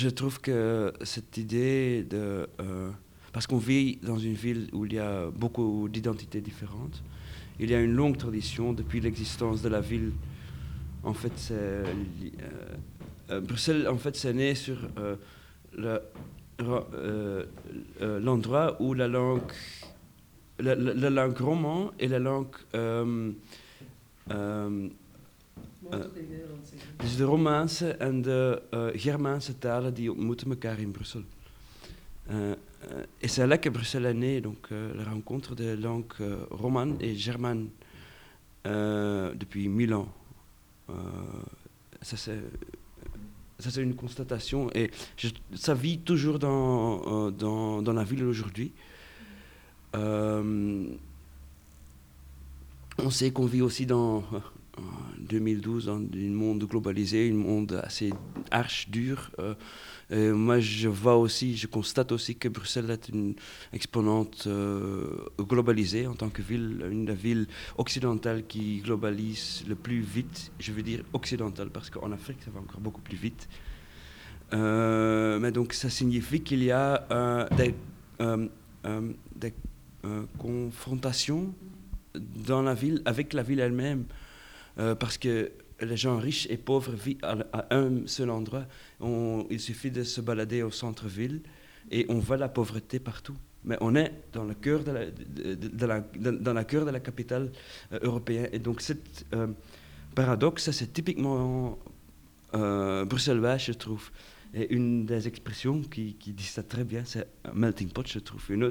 Je trouve que cette idée de... parce qu'on vit dans une ville où il y a beaucoup d'identités différentes, il y a une longue tradition depuis l'existence de la ville. En fait, Bruxelles, en fait, c'est né sur le- l'endroit où la langue roman et la langue dus de Romaanse en de Germaanse talen die ontmoeten elkaar in Bruxelles. Et c'est là que Bruxelles est né, donc la rencontre des langues romanes et germanes depuis 1000 ans. Ça, c'est une constatation et ça vit toujours dans la ville aujourd'hui. On sait qu'on vit aussi en 2012 dans un monde globalisé, un monde assez arche, dur. Moi, je constate aussi que Bruxelles est une exponente globalisée en tant que ville, une des villes occidentales qui globalise le plus vite. Je veux dire occidentale parce qu'en Afrique, ça va encore beaucoup plus vite. Mais donc, ça signifie qu'il y a des confrontations dans la ville, avec la ville elle-même, parce que les gens riches et pauvres vivent à un seul endroit. Il suffit de se balader au centre-ville et on voit la pauvreté partout. Mais on est dans le cœur dans la cœur de la capitale européenne. Et donc, cette paradoxe, ça, c'est typiquement bruxellois, je trouve. Et une des expressions qui dit ça très bien, c'est un melting pot, je trouve. Une